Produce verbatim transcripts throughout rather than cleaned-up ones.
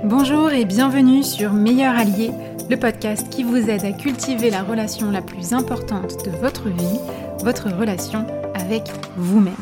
Bonjour et bienvenue sur Meilleur Allié, le podcast qui vous aide à cultiver la relation la plus importante de votre vie, votre relation avec vous-même.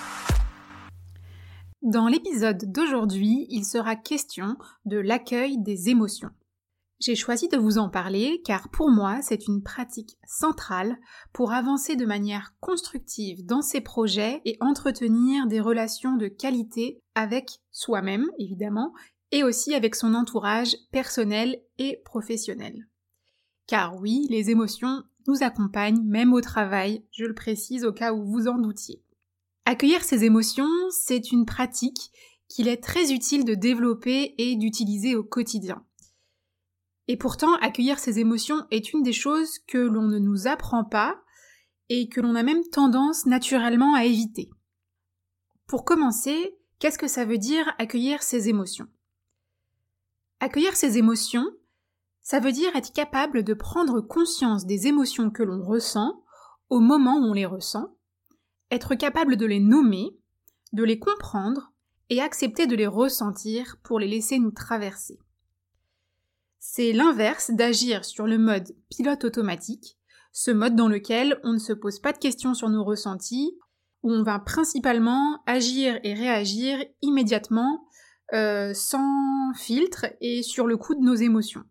Dans l'épisode d'aujourd'hui, il sera question de l'accueil des émotions. J'ai choisi de vous en parler car pour moi, c'est une pratique centrale pour avancer de manière constructive dans ses projets et entretenir des relations de qualité avec soi-même, évidemment, et aussi avec son entourage personnel et professionnel. Car oui, les émotions nous accompagnent même au travail, je le précise au cas où vous en doutiez. Accueillir ces émotions, c'est une pratique qu'il est très utile de développer et d'utiliser au quotidien. Et pourtant, accueillir ces émotions est une des choses que l'on ne nous apprend pas et que l'on a même tendance naturellement à éviter. Pour commencer, qu'est-ce que ça veut dire accueillir ces émotions ? Accueillir ces émotions, ça veut dire être capable de prendre conscience des émotions que l'on ressent au moment où on les ressent, être capable de les nommer, de les comprendre et accepter de les ressentir pour les laisser nous traverser. C'est l'inverse d'agir sur le mode pilote automatique, ce mode dans lequel on ne se pose pas de questions sur nos ressentis, où on va principalement agir et réagir immédiatement, euh, sans filtre et sur le coup de nos émotions.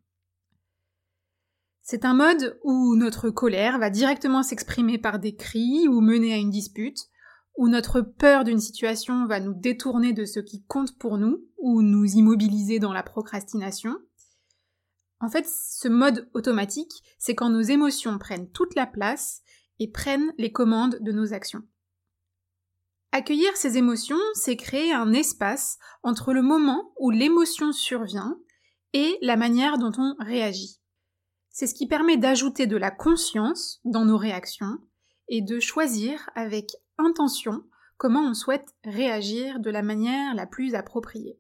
C'est un mode où notre colère va directement s'exprimer par des cris ou mener à une dispute, où notre peur d'une situation va nous détourner de ce qui compte pour nous, ou nous immobiliser dans la procrastination. En fait, ce mode automatique, c'est quand nos émotions prennent toute la place et prennent les commandes de nos actions. Accueillir ces émotions, c'est créer un espace entre le moment où l'émotion survient et la manière dont on réagit. C'est ce qui permet d'ajouter de la conscience dans nos réactions et de choisir avec intention comment on souhaite réagir de la manière la plus appropriée.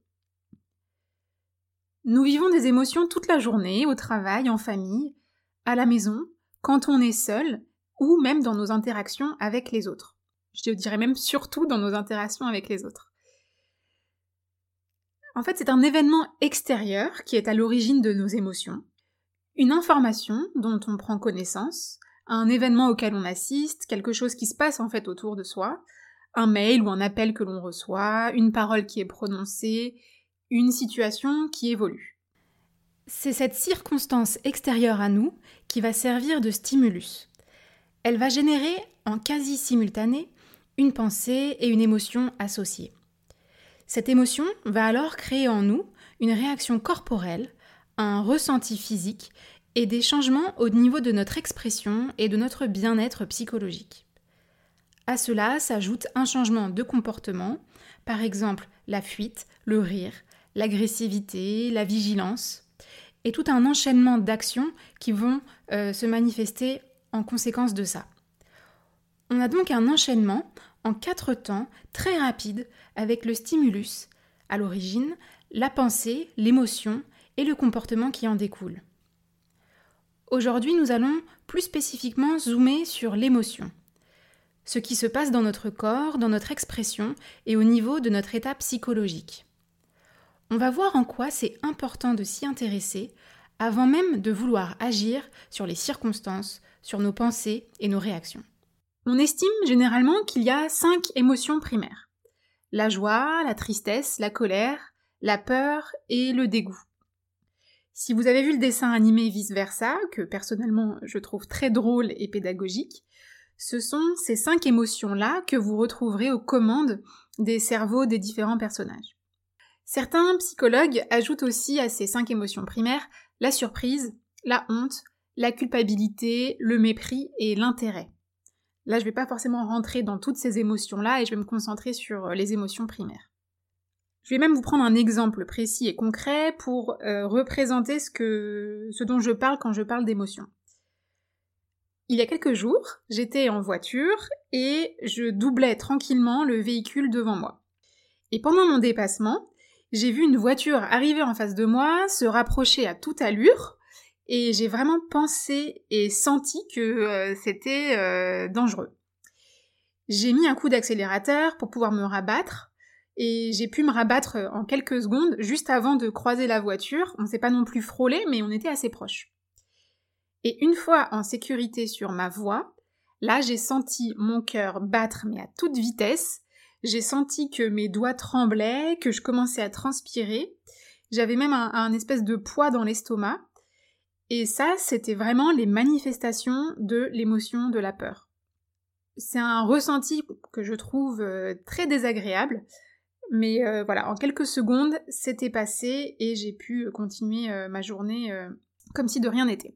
Nous vivons des émotions toute la journée, au travail, en famille, à la maison, quand on est seul, ou même dans nos interactions avec les autres. Je dirais même surtout dans nos interactions avec les autres. En fait, c'est un événement extérieur qui est à l'origine de nos émotions, une information dont on prend connaissance, un événement auquel on assiste, quelque chose qui se passe en fait autour de soi, un mail ou un appel que l'on reçoit, une parole qui est prononcée, une situation qui évolue. C'est cette circonstance extérieure à nous qui va servir de stimulus. Elle va générer en quasi-simultané une pensée et une émotion associées. Cette émotion va alors créer en nous une réaction corporelle, un ressenti physique et des changements au niveau de notre expression et de notre bien-être psychologique. À cela s'ajoute un changement de comportement, par exemple la fuite, le rire, l'agressivité, la vigilance, et tout un enchaînement d'actions qui vont euh, se manifester en conséquence de ça. On a donc un enchaînement en quatre temps très rapide avec le stimulus, à l'origine, la pensée, l'émotion et le comportement qui en découle. Aujourd'hui, nous allons plus spécifiquement zoomer sur l'émotion, ce qui se passe dans notre corps, dans notre expression et au niveau de notre état psychologique. On va voir en quoi c'est important de s'y intéresser avant même de vouloir agir sur les circonstances, sur nos pensées et nos réactions. On estime généralement qu'il y a cinq émotions primaires. La joie, la tristesse, la colère, la peur et le dégoût. Si vous avez vu le dessin animé Vice Versa, que personnellement je trouve très drôle et pédagogique, ce sont ces cinq émotions-là que vous retrouverez aux commandes des cerveaux des différents personnages. Certains psychologues ajoutent aussi à ces cinq émotions primaires la surprise, la honte, la culpabilité, le mépris et l'intérêt. Là, je ne vais pas forcément rentrer dans toutes ces émotions-là et je vais me concentrer sur les émotions primaires. Je vais même vous prendre un exemple précis et concret pour euh, représenter ce, que, ce dont je parle quand je parle d'émotions. Il y a quelques jours, j'étais en voiture et je doublais tranquillement le véhicule devant moi. Et pendant mon dépassement, j'ai vu une voiture arriver en face de moi, se rapprocher à toute allure, et j'ai vraiment pensé et senti que euh, c'était euh, dangereux. J'ai mis un coup d'accélérateur pour pouvoir me rabattre, et j'ai pu me rabattre en quelques secondes, juste avant de croiser la voiture. On s'est pas non plus frôlé, mais on était assez proches. Et une fois en sécurité sur ma voie, là j'ai senti mon cœur battre, mais à toute vitesse. J'ai senti que mes doigts tremblaient, que je commençais à transpirer. J'avais même un, un espèce de poids dans l'estomac. Et ça, c'était vraiment les manifestations de l'émotion de la peur. C'est un ressenti que je trouve euh, très désagréable, mais euh, voilà, en quelques secondes, c'était passé et j'ai pu continuer euh, ma journée euh, comme si de rien n'était.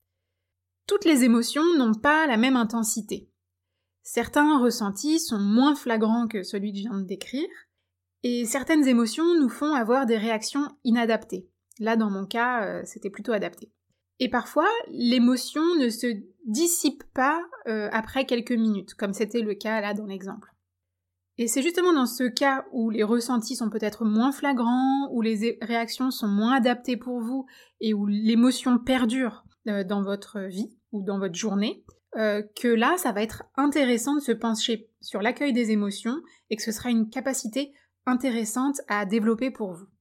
Toutes les émotions n'ont pas la même intensité. Certains ressentis sont moins flagrants que celui que je viens de décrire, et certaines émotions nous font avoir des réactions inadaptées. Là, dans mon cas, euh, c'était plutôt adapté. Et parfois, l'émotion ne se dissipe pas euh, après quelques minutes, comme c'était le cas là dans l'exemple. Et c'est justement dans ce cas où les ressentis sont peut-être moins flagrants, où les réactions sont moins adaptées pour vous, et où l'émotion perdure euh, dans votre vie ou dans votre journée, euh, que là, ça va être intéressant de se pencher sur l'accueil des émotions, et que ce sera une capacité intéressante à développer pour vous.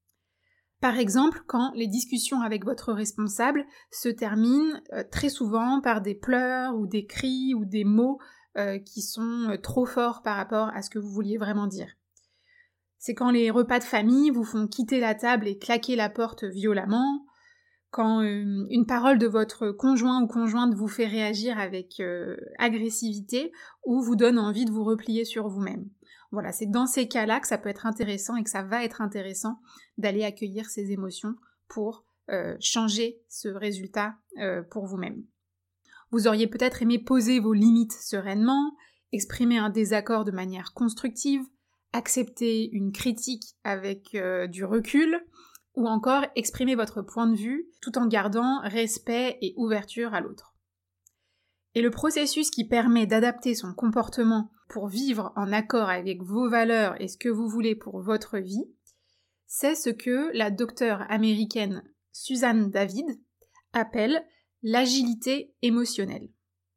Par exemple, quand les discussions avec votre responsable se terminent euh, très souvent par des pleurs ou des cris ou des mots euh, qui sont euh, trop forts par rapport à ce que vous vouliez vraiment dire. C'est quand les repas de famille vous font quitter la table et claquer la porte violemment, quand euh, une parole de votre conjoint ou conjointe vous fait réagir avec euh, agressivité ou vous donne envie de vous replier sur vous-même. Voilà, c'est dans ces cas-là que ça peut être intéressant et que ça va être intéressant d'aller accueillir ces émotions pour euh, changer ce résultat euh, pour vous-même. Vous auriez peut-être aimé poser vos limites sereinement, exprimer un désaccord de manière constructive, accepter une critique avec euh, du recul, ou encore exprimer votre point de vue tout en gardant respect et ouverture à l'autre. Et le processus qui permet d'adapter son comportement pour vivre en accord avec vos valeurs et ce que vous voulez pour votre vie, c'est ce que la docteure américaine Suzanne David appelle l'agilité émotionnelle.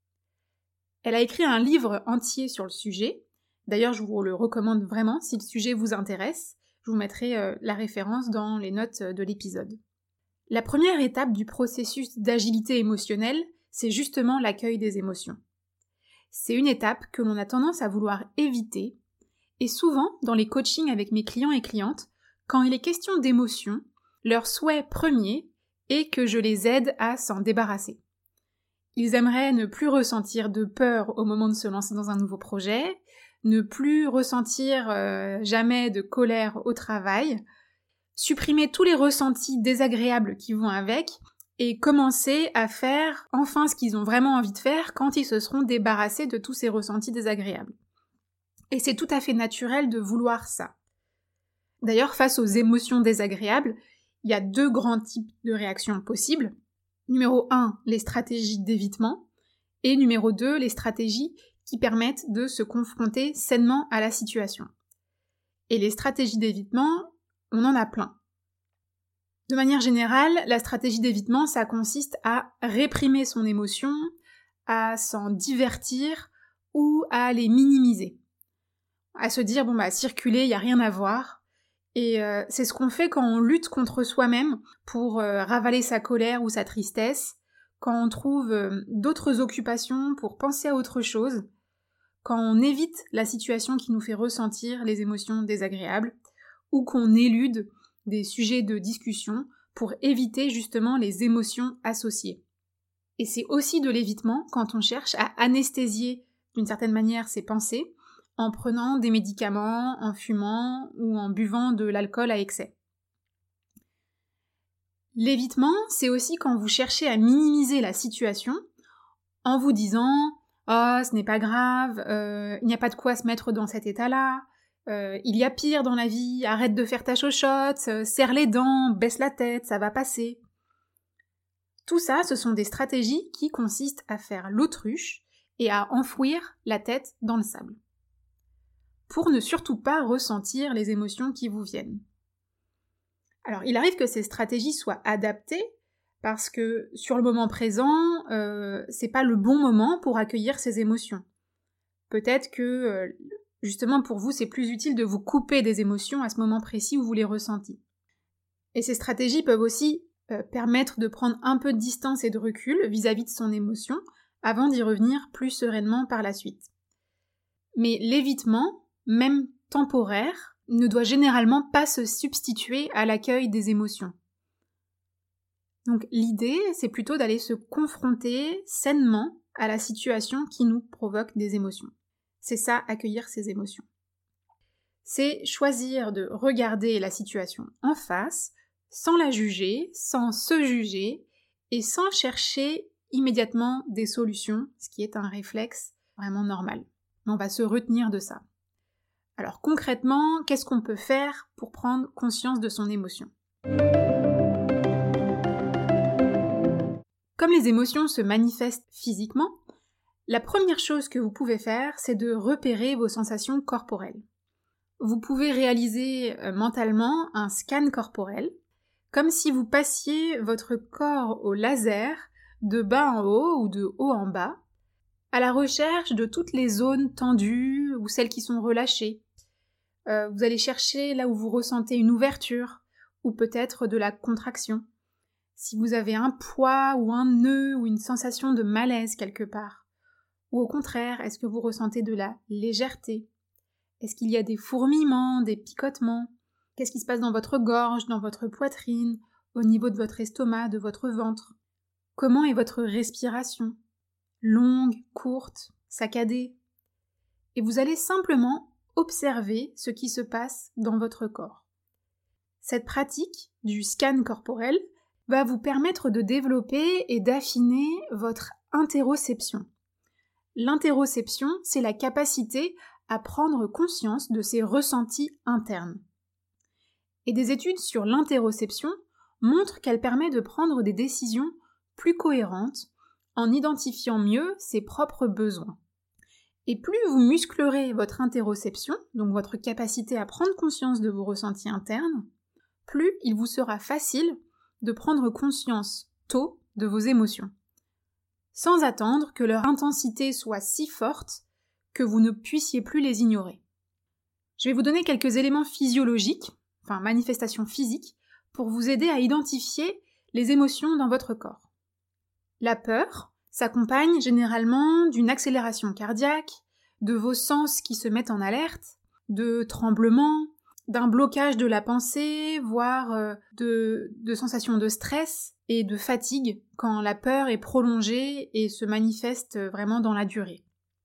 Elle a écrit un livre entier sur le sujet, d'ailleurs je vous le recommande vraiment si le sujet vous intéresse, je vous mettrai euh, la référence dans les notes de l'épisode. La première étape du processus d'agilité émotionnelle, c'est justement l'accueil des émotions. C'est une étape que l'on a tendance à vouloir éviter, et souvent, dans les coachings avec mes clients et clientes, quand il est question d'émotions, leur souhait premier est que je les aide à s'en débarrasser. Ils aimeraient ne plus ressentir de peur au moment de se lancer dans un nouveau projet, ne plus ressentir euh, jamais de colère au travail, supprimer tous les ressentis désagréables qui vont avec, et commencer à faire enfin ce qu'ils ont vraiment envie de faire quand ils se seront débarrassés de tous ces ressentis désagréables. Et c'est tout à fait naturel de vouloir ça. D'ailleurs, face aux émotions désagréables, il y a deux grands types de réactions possibles. Numéro un, les stratégies d'évitement, et numéro deux, les stratégies qui permettent de se confronter sainement à la situation. Et les stratégies d'évitement, on en a plein. De manière générale, la stratégie d'évitement, ça consiste à réprimer son émotion, à s'en divertir ou à les minimiser. À se dire, bon bah, circuler, il n'y a rien à voir. Et euh, c'est ce qu'on fait quand on lutte contre soi-même pour euh, ravaler sa colère ou sa tristesse, quand on trouve euh, d'autres occupations pour penser à autre chose, quand on évite la situation qui nous fait ressentir les émotions désagréables, ou qu'on élude des sujets de discussion pour éviter justement les émotions associées. Et c'est aussi de l'évitement quand on cherche à anesthésier d'une certaine manière ses pensées en prenant des médicaments, en fumant ou en buvant de l'alcool à excès. L'évitement, c'est aussi quand vous cherchez à minimiser la situation en vous disant « Oh, ce n'est pas grave, euh, il n'y a pas de quoi se mettre dans cet état-là », Euh, il y a pire dans la vie, arrête de faire ta chochotte, euh, serre les dents, baisse la tête, ça va passer. Tout ça, ce sont des stratégies qui consistent à faire l'autruche et à enfouir la tête dans le sable. Pour ne surtout pas ressentir les émotions qui vous viennent. Alors, il arrive que ces stratégies soient adaptées parce que sur le moment présent, euh, c'est pas le bon moment pour accueillir ces émotions. Peut-être que euh, Justement, pour vous, c'est plus utile de vous couper des émotions à ce moment précis où vous les ressentez. Et ces stratégies peuvent aussi euh, permettre de prendre un peu de distance et de recul vis-à-vis de son émotion avant d'y revenir plus sereinement par la suite. Mais l'évitement, même temporaire, ne doit généralement pas se substituer à l'accueil des émotions. Donc l'idée, c'est plutôt d'aller se confronter sainement à la situation qui nous provoque des émotions. C'est ça, accueillir ses émotions. C'est choisir de regarder la situation en face, sans la juger, sans se juger, et sans chercher immédiatement des solutions, ce qui est un réflexe vraiment normal. Mais on va se retenir de ça. Alors concrètement, qu'est-ce qu'on peut faire pour prendre conscience de son émotion ? Comme les émotions se manifestent physiquement, la première chose que vous pouvez faire, c'est de repérer vos sensations corporelles. Vous pouvez réaliser euh, mentalement un scan corporel, comme si vous passiez votre corps au laser de bas en haut ou de haut en bas, à la recherche de toutes les zones tendues ou celles qui sont relâchées. Euh, vous allez chercher là où vous ressentez une ouverture ou peut-être de la contraction. Si vous avez un poids ou un nœud ou une sensation de malaise quelque part. Ou au contraire, est-ce que vous ressentez de la légèreté ? Est-ce qu'il y a des fourmillements, des picotements ? Qu'est-ce qui se passe dans votre gorge, dans votre poitrine, au niveau de votre estomac, de votre ventre ? Comment est votre respiration ? Longue, courte, saccadée ? Et vous allez simplement observer ce qui se passe dans votre corps. Cette pratique du scan corporel va vous permettre de développer et d'affiner votre interoception. L'interoception, c'est la capacité à prendre conscience de ses ressentis internes. Et des études sur l'interoception montrent qu'elle permet de prendre des décisions plus cohérentes en identifiant mieux ses propres besoins. Et plus vous musclerez votre interoception, donc votre capacité à prendre conscience de vos ressentis internes, plus il vous sera facile de prendre conscience tôt de vos émotions, sans attendre que leur intensité soit si forte que vous ne puissiez plus les ignorer. Je vais vous donner quelques éléments physiologiques, enfin manifestations physiques, pour vous aider à identifier les émotions dans votre corps. La peur s'accompagne généralement d'une accélération cardiaque, de vos sens qui se mettent en alerte, de tremblements, d'un blocage de la pensée, voire euh, de, de sensations de stress et de fatigue quand la peur est prolongée et se manifeste vraiment dans la durée.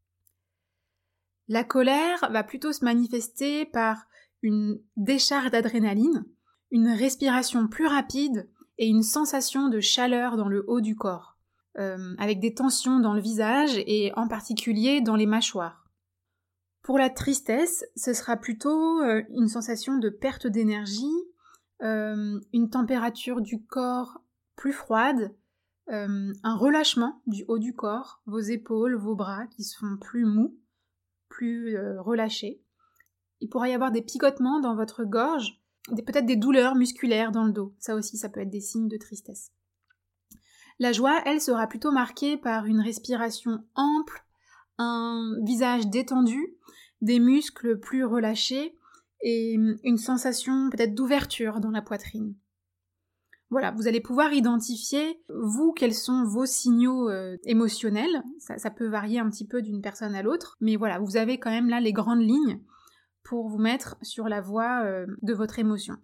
La colère va plutôt se manifester par une décharge d'adrénaline, une respiration plus rapide et une sensation de chaleur dans le haut du corps, euh, avec des tensions dans le visage et en particulier dans les mâchoires. Pour la tristesse, ce sera plutôt euh, une sensation de perte d'énergie, euh, une température du corps plus froide, euh, un relâchement du haut du corps, vos épaules, vos bras qui se font plus mous, plus euh, relâchés. Il pourra y avoir des picotements dans votre gorge, des, peut-être des douleurs musculaires dans le dos. Ça aussi, ça peut être des signes de tristesse. La joie, elle, sera plutôt marquée par une respiration ample, un visage détendu, des muscles plus relâchés et une sensation peut-être d'ouverture dans la poitrine. Voilà, vous allez pouvoir identifier, vous, quels sont vos signaux euh, émotionnels. Ça, ça peut varier un petit peu d'une personne à l'autre, mais voilà, vous avez quand même là les grandes lignes pour vous mettre sur la voie euh, de votre émotion.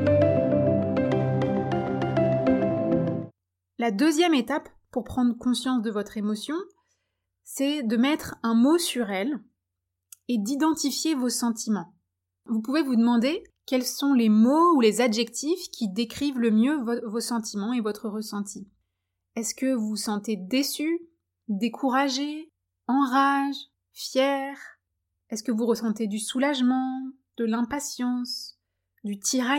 La deuxième étape pour prendre conscience de votre émotion, c'est de mettre un mot sur elle et d'identifier vos sentiments. Vous pouvez vous demander quels sont les mots ou les adjectifs qui décrivent le mieux vo- vos sentiments et votre ressenti. Est-ce que vous vous sentez déçu, découragé, en rage, fier ? Est-ce que vous ressentez du soulagement, de l'impatience, du tiraillement ?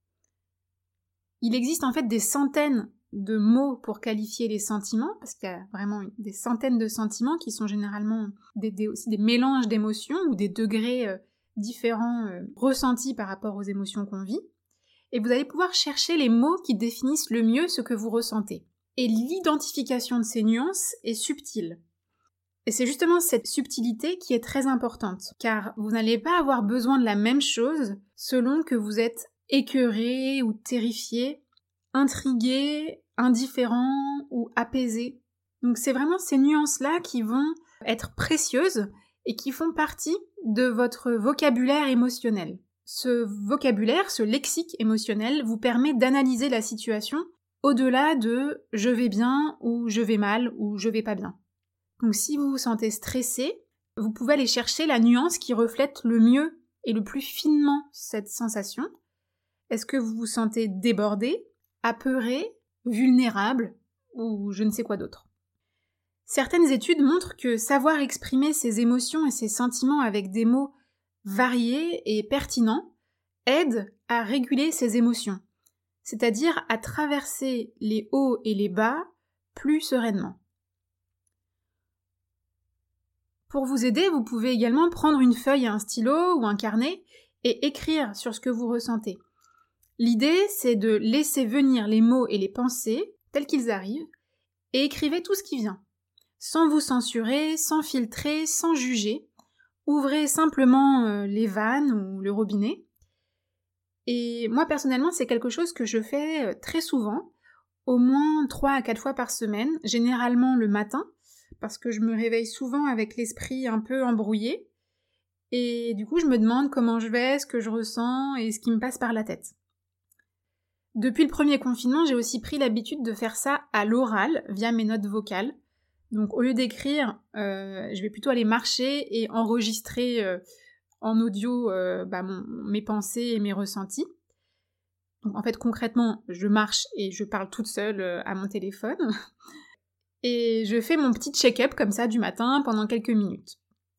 Il existe en fait des centaines de mots pour qualifier les sentiments, parce qu'il y a vraiment des centaines de sentiments qui sont généralement des, des, aussi des mélanges d'émotions ou des degrés euh, différents euh, ressentis par rapport aux émotions qu'on vit. Et vous allez pouvoir chercher les mots qui définissent le mieux ce que vous ressentez. Et l'identification de ces nuances est subtile. Et c'est justement cette subtilité qui est très importante, car vous n'allez pas avoir besoin de la même chose selon que vous êtes écœuré ou terrifié, intrigué, indifférent ou apaisé. Donc c'est vraiment ces nuances-là qui vont être précieuses et qui font partie de votre vocabulaire émotionnel. Ce vocabulaire, ce lexique émotionnel vous permet d'analyser la situation au-delà de « je vais bien » ou « je vais mal » ou « je vais pas bien ». Donc si vous vous sentez stressé, vous pouvez aller chercher la nuance qui reflète le mieux et le plus finement cette sensation. Est-ce que vous vous sentez débordé, apeuré, vulnérable ou je ne sais quoi d'autre? Certaines études montrent que savoir exprimer ses émotions et ses sentiments avec des mots variés et pertinents aide à réguler ses émotions, c'est-à-dire à traverser les hauts et les bas plus sereinement. Pour vous aider, vous pouvez également prendre une feuille et un stylo ou un carnet et écrire sur ce que vous ressentez. L'idée, c'est de laisser venir les mots et les pensées tels qu'ils arrivent et écrivez tout ce qui vient. Sans vous censurer, sans filtrer, sans juger. Ouvrez simplement euh, les vannes ou le robinet. Et moi, personnellement, c'est quelque chose que je fais euh, très souvent, au moins trois à quatre fois par semaine, généralement le matin, parce que je me réveille souvent avec l'esprit un peu embrouillé. Et du coup, je me demande comment je vais, ce que je ressens et ce qui me passe par la tête. Depuis le premier confinement, j'ai aussi pris l'habitude de faire ça à l'oral, via mes notes vocales. Donc au lieu d'écrire, euh, je vais plutôt aller marcher et enregistrer euh, en audio euh, bah, mon, mes pensées et mes ressentis. Donc en fait concrètement, je marche et je parle toute seule euh, à mon téléphone. Et je fais mon petit check-up comme ça du matin pendant quelques minutes.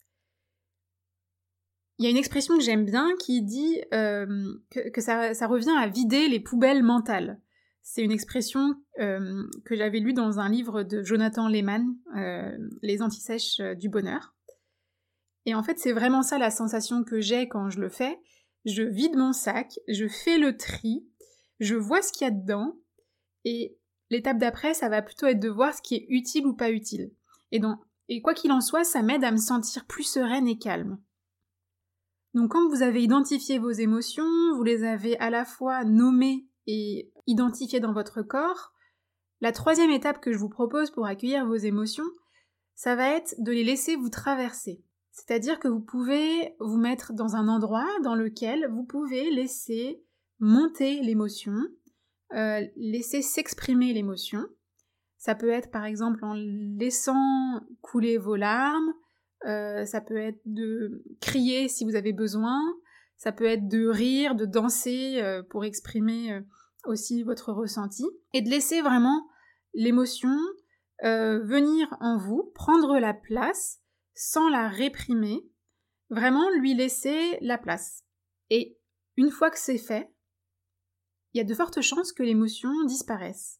Il y a une expression que j'aime bien qui dit euh, que, que ça, ça revient à vider les poubelles mentales. C'est une expression euh, que j'avais lue dans un livre de Jonathan Lehman, euh, Les antisèches du bonheur. Et en fait, c'est vraiment ça la sensation que j'ai quand je le fais. Je vide mon sac, je fais le tri, je vois ce qu'il y a dedans, et l'étape d'après, ça va plutôt être de voir ce qui est utile ou pas utile. Et, donc, et quoi qu'il en soit, ça m'aide à me sentir plus sereine et calme. Donc quand vous avez identifié vos émotions, vous les avez à la fois nommées et identifiées dans votre corps, la troisième étape que je vous propose pour accueillir vos émotions, ça va être de les laisser vous traverser. C'est-à-dire que vous pouvez vous mettre dans un endroit dans lequel vous pouvez laisser monter l'émotion, euh, laisser s'exprimer l'émotion. Ça peut être par exemple en laissant couler vos larmes, euh, ça peut être de crier si vous avez besoin, ça peut être de rire, de danser euh, pour exprimer euh, aussi votre ressenti, et de laisser vraiment l'émotion euh, venir en vous, prendre la place, sans la réprimer, vraiment lui laisser la place. Et une fois que c'est fait, il y a de fortes chances que l'émotion disparaisse.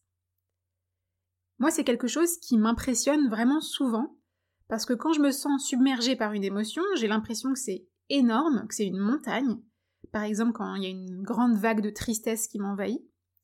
Moi, c'est quelque chose qui m'impressionne vraiment souvent, parce que quand je me sens submergée par une émotion, j'ai l'impression que c'est énorme, que c'est une montagne. Par exemple, quand il y a une grande vague de tristesse qui m'envahit.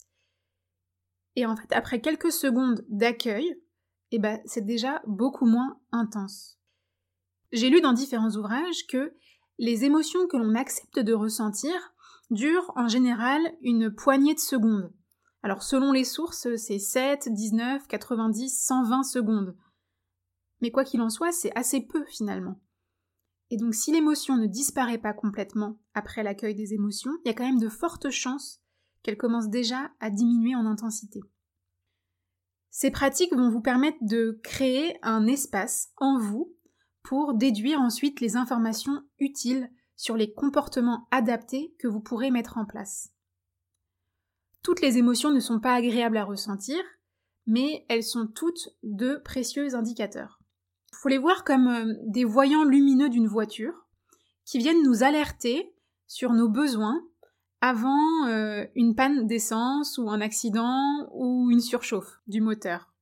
Et en fait, après quelques secondes d'accueil, eh ben, c'est déjà beaucoup moins intense. J'ai lu dans différents ouvrages que les émotions que l'on accepte de ressentir durent en général une poignée de secondes. Alors selon les sources, c'est sept, dix-neuf, quatre-vingt-dix, cent vingt secondes. Mais quoi qu'il en soit, c'est assez peu finalement. Et donc si l'émotion ne disparaît pas complètement après l'accueil des émotions, il y a quand même de fortes chances qu'elle commence déjà à diminuer en intensité. Ces pratiques vont vous permettre de créer un espace en vous pour déduire ensuite les informations utiles sur les comportements adaptés que vous pourrez mettre en place. Toutes les émotions ne sont pas agréables à ressentir, mais elles sont toutes de précieux indicateurs. Il faut les voir comme des voyants lumineux d'une voiture qui viennent nous alerter sur nos besoins avant euh, une panne d'essence ou un accident ou une surchauffe du moteur.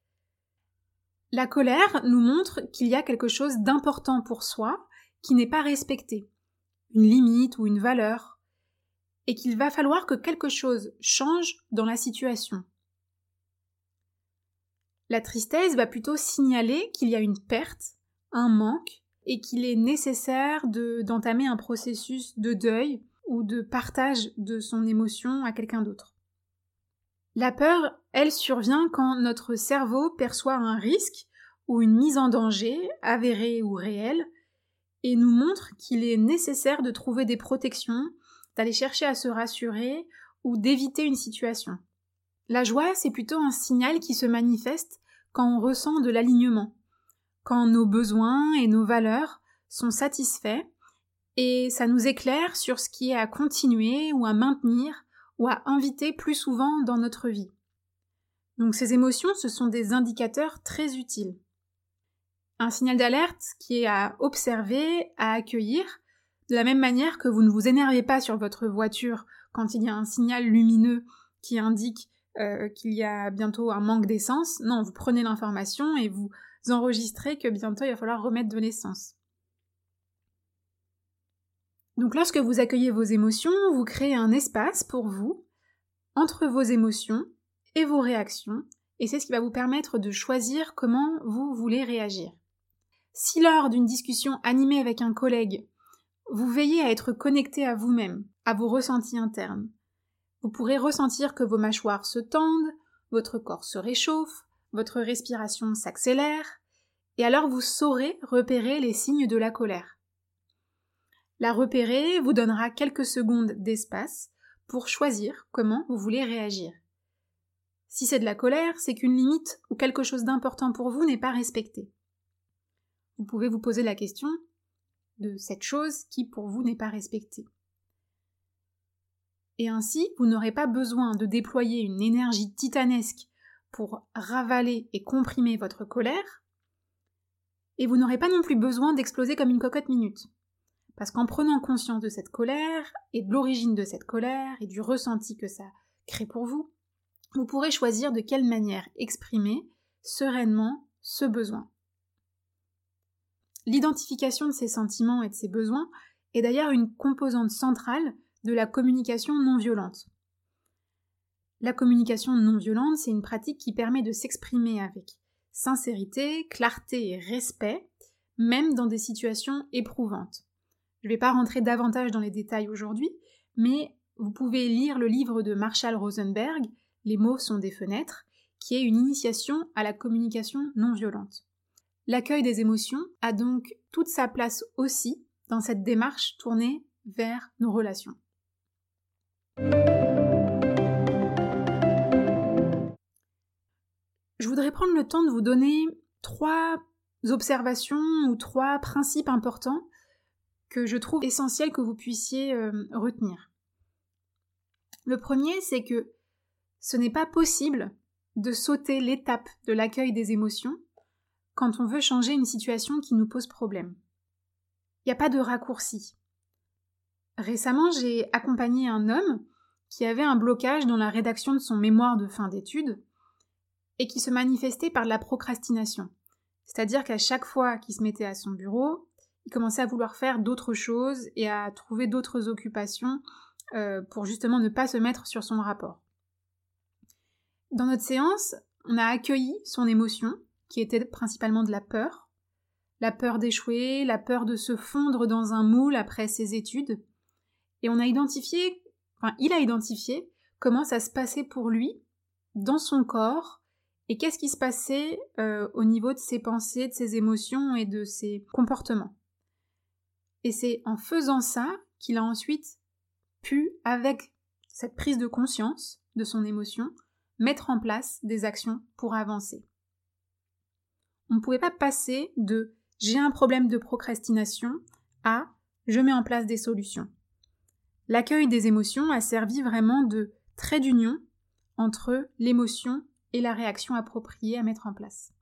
La colère nous montre qu'il y a quelque chose d'important pour soi qui n'est pas respecté, une limite ou une valeur, et qu'il va falloir que quelque chose change dans la situation. La tristesse va plutôt signaler qu'il y a une perte un manque et qu'il est nécessaire de, d'entamer un processus de deuil ou de partage de son émotion à quelqu'un d'autre. La peur, elle survient quand notre cerveau perçoit un risque ou une mise en danger, avérée ou réelle, et nous montre qu'il est nécessaire de trouver des protections, d'aller chercher à se rassurer ou d'éviter une situation. La joie, c'est plutôt un signal qui se manifeste quand on ressent de l'alignement, quand nos besoins et nos valeurs sont satisfaits, et ça nous éclaire sur ce qui est à continuer ou à maintenir ou à inviter plus souvent dans notre vie. Donc ces émotions, ce sont des indicateurs très utiles. Un signal d'alerte qui est à observer, à accueillir, de la même manière que vous ne vous énervez pas sur votre voiture quand il y a un signal lumineux qui indique euh, qu'il y a bientôt un manque d'essence. Non, vous prenez l'information et vous enregistrez que bientôt il va falloir remettre de l'essence. Donc lorsque vous accueillez vos émotions, vous créez un espace pour vous, entre vos émotions et vos réactions, et c'est ce qui va vous permettre de choisir comment vous voulez réagir. Si lors d'une discussion animée avec un collègue, vous veillez à être connecté à vous-même, à vos ressentis internes, vous pourrez ressentir que vos mâchoires se tendent, votre corps se réchauffe, votre respiration s'accélère, et alors vous saurez repérer les signes de la colère. La repérer vous donnera quelques secondes d'espace pour choisir comment vous voulez réagir. Si c'est de la colère, c'est qu'une limite ou quelque chose d'important pour vous n'est pas respecté. Vous pouvez vous poser la question de cette chose qui pour vous n'est pas respectée. Et ainsi, vous n'aurez pas besoin de déployer une énergie titanesque pour ravaler et comprimer votre colère, et vous n'aurez pas non plus besoin d'exploser comme une cocotte minute. Parce qu'en prenant conscience de cette colère, et de l'origine de cette colère, et du ressenti que ça crée pour vous, vous pourrez choisir de quelle manière exprimer sereinement ce besoin. L'identification de ces sentiments et de ces besoins est d'ailleurs une composante centrale de la communication non violente. La communication non violente, c'est une pratique qui permet de s'exprimer avec sincérité, clarté et respect, même dans des situations éprouvantes. Je ne vais pas rentrer davantage dans les détails aujourd'hui, mais vous pouvez lire le livre de Marshall Rosenberg, « Les mots sont des fenêtres », qui est une initiation à la communication non violente. L'accueil des émotions a donc toute sa place aussi dans cette démarche tournée vers nos relations. Je voudrais prendre le temps de vous donner trois observations ou trois principes importants que je trouve essentiels que vous puissiez euh, retenir. Le premier, c'est que ce n'est pas possible de sauter l'étape de l'accueil des émotions quand on veut changer une situation qui nous pose problème. Il n'y a pas de raccourci. Récemment, j'ai accompagné un homme qui avait un blocage dans la rédaction de son mémoire de fin d'études et qui se manifestait par de la procrastination. C'est-à-dire qu'à chaque fois qu'il se mettait à son bureau, il commençait à vouloir faire d'autres choses et à trouver d'autres occupations euh, pour justement ne pas se mettre sur son rapport. Dans notre séance, on a accueilli son émotion, qui était principalement de la peur, la peur d'échouer, la peur de se fondre dans un moule après ses études, et on a identifié, enfin il a identifié comment ça se passait pour lui, dans son corps, et qu'est-ce qui se passait euh, au niveau de ses pensées, de ses émotions et de ses comportements. Et c'est en faisant ça qu'il a ensuite pu, avec cette prise de conscience de son émotion, mettre en place des actions pour avancer. On ne pouvait pas passer de « j'ai un problème de procrastination » à « je mets en place des solutions ». L'accueil des émotions a servi vraiment de trait d'union entre l'émotion et la réaction appropriée à mettre en place.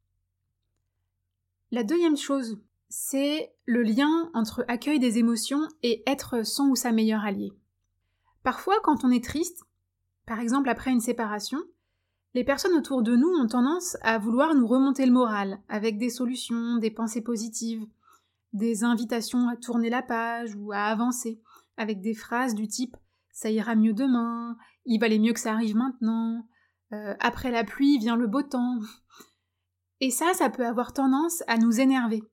La deuxième chose, c'est le lien entre accueil des émotions et être son ou sa meilleure alliée. Parfois, quand on est triste, par exemple après une séparation, les personnes autour de nous ont tendance à vouloir nous remonter le moral avec des solutions, des pensées positives, des invitations à tourner la page ou à avancer, avec des phrases du type « ça ira mieux demain »,« il valait mieux que ça arrive maintenant »,« euh, après la pluie vient le beau temps ». Et ça, ça peut avoir tendance à nous énerver,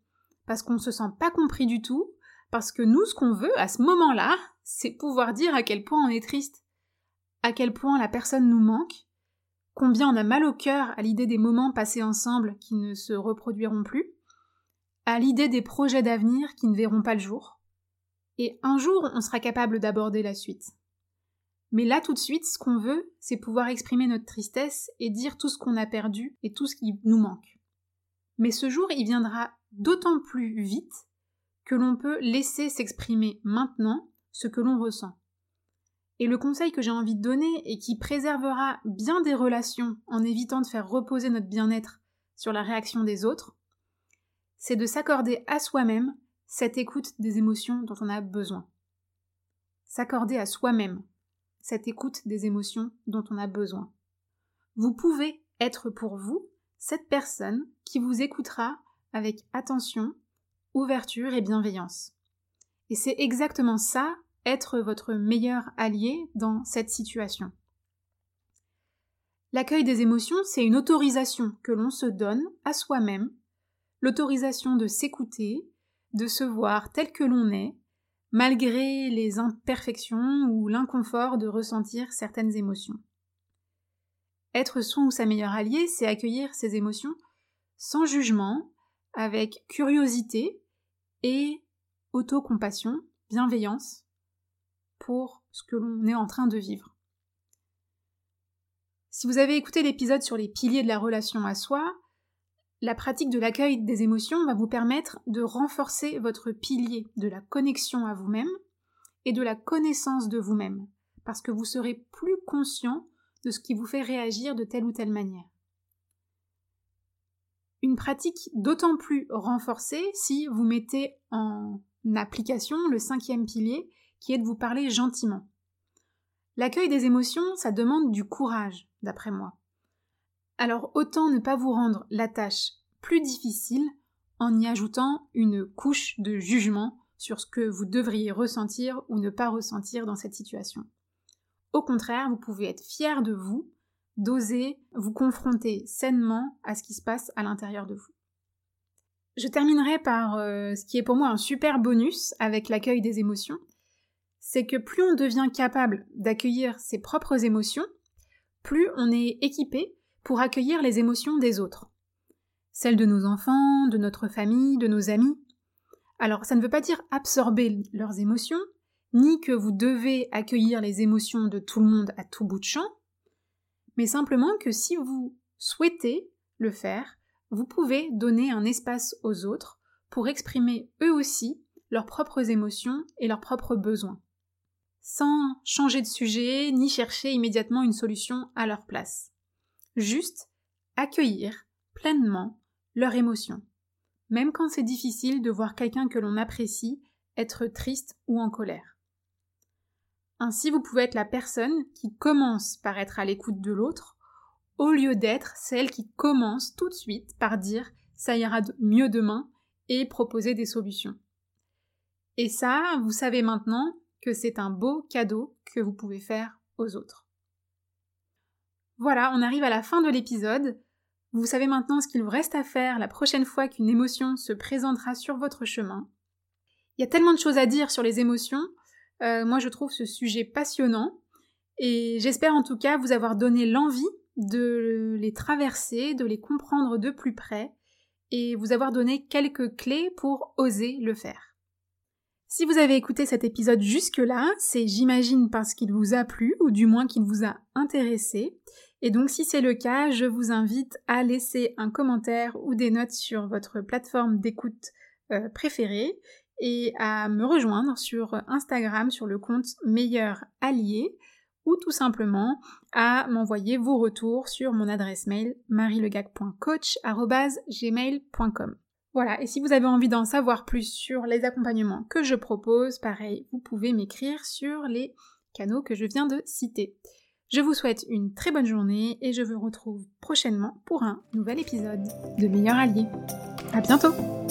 parce qu'on se sent pas compris du tout, parce que nous, ce qu'on veut à ce moment-là, c'est pouvoir dire à quel point on est triste, à quel point la personne nous manque, combien on a mal au cœur à l'idée des moments passés ensemble qui ne se reproduiront plus, à l'idée des projets d'avenir qui ne verront pas le jour. Et un jour, on sera capable d'aborder la suite. Mais là, tout de suite, ce qu'on veut, c'est pouvoir exprimer notre tristesse et dire tout ce qu'on a perdu et tout ce qui nous manque. Mais ce jour, il viendra d'autant plus vite que l'on peut laisser s'exprimer maintenant ce que l'on ressent. Et le conseil que j'ai envie de donner et qui préservera bien des relations en évitant de faire reposer notre bien-être sur la réaction des autres, c'est de s'accorder à soi-même cette écoute des émotions dont on a besoin. S'accorder à soi-même cette écoute des émotions dont on a besoin. Vous pouvez être pour vous cette personne qui vous écoutera avec attention, ouverture et bienveillance. Et c'est exactement ça, être votre meilleur allié dans cette situation. L'accueil des émotions, c'est une autorisation que l'on se donne à soi-même, l'autorisation de s'écouter, de se voir tel que l'on est, malgré les imperfections ou l'inconfort de ressentir certaines émotions. Être son ou sa meilleure alliée, c'est accueillir ces émotions sans jugement, avec curiosité et autocompassion, bienveillance pour ce que l'on est en train de vivre. Si vous avez écouté l'épisode sur les piliers de la relation à soi, la pratique de l'accueil des émotions va vous permettre de renforcer votre pilier de la connexion à vous-même et de la connaissance de vous-même, parce que vous serez plus conscient de ce qui vous fait réagir de telle ou telle manière. Une pratique d'autant plus renforcée si vous mettez en application le cinquième pilier, qui est de vous parler gentiment. L'accueil des émotions, ça demande du courage, d'après moi. Alors autant ne pas vous rendre la tâche plus difficile en y ajoutant une couche de jugement sur ce que vous devriez ressentir ou ne pas ressentir dans cette situation. Au contraire, vous pouvez être fier de vous, d'oser vous confronter sainement à ce qui se passe à l'intérieur de vous. Je terminerai par euh, ce qui est pour moi un super bonus avec l'accueil des émotions, c'est que plus on devient capable d'accueillir ses propres émotions, plus on est équipé pour accueillir les émotions des autres. Celles de nos enfants, de notre famille, de nos amis. Alors, ça ne veut pas dire absorber leurs émotions, ni que vous devez accueillir les émotions de tout le monde à tout bout de champ, mais simplement que si vous souhaitez le faire, vous pouvez donner un espace aux autres pour exprimer eux aussi leurs propres émotions et leurs propres besoins, sans changer de sujet ni chercher immédiatement une solution à leur place. Juste accueillir pleinement leurs émotions, même quand c'est difficile de voir quelqu'un que l'on apprécie être triste ou en colère. Ainsi, vous pouvez être la personne qui commence par être à l'écoute de l'autre, au lieu d'être celle qui commence tout de suite par dire « ça ira mieux demain » et proposer des solutions. Et ça, vous savez maintenant que c'est un beau cadeau que vous pouvez faire aux autres. Voilà, on arrive à la fin de l'épisode. Vous savez maintenant ce qu'il vous reste à faire la prochaine fois qu'une émotion se présentera sur votre chemin. Il y a tellement de choses à dire sur les émotions. Euh, moi, je trouve ce sujet passionnant et j'espère en tout cas vous avoir donné l'envie de les traverser, de les comprendre de plus près et vous avoir donné quelques clés pour oser le faire. Si vous avez écouté cet épisode jusque-là, c'est j'imagine parce qu'il vous a plu ou du moins qu'il vous a intéressé. Et donc si c'est le cas, je vous invite à laisser un commentaire ou des notes sur votre plateforme d'écoute euh, préférée et à me rejoindre sur Instagram sur le compte Meilleur Allié ou tout simplement à m'envoyer vos retours sur mon adresse mail marielegac point coach arobase gmail point com. Voilà, et si vous avez envie d'en savoir plus sur les accompagnements que je propose, pareil, vous pouvez m'écrire sur les canaux que je viens de citer. Je vous souhaite une très bonne journée et je vous retrouve prochainement pour un nouvel épisode de Meilleur Allié. À bientôt!